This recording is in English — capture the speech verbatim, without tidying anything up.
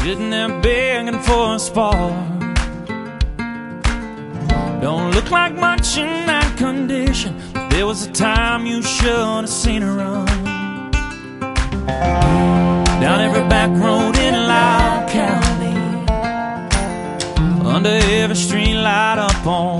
sitting there begging for a spark. Don't look like much in that condition, but there was a time you should have seen her run. Down every back road in Loudoun County, under every street light up on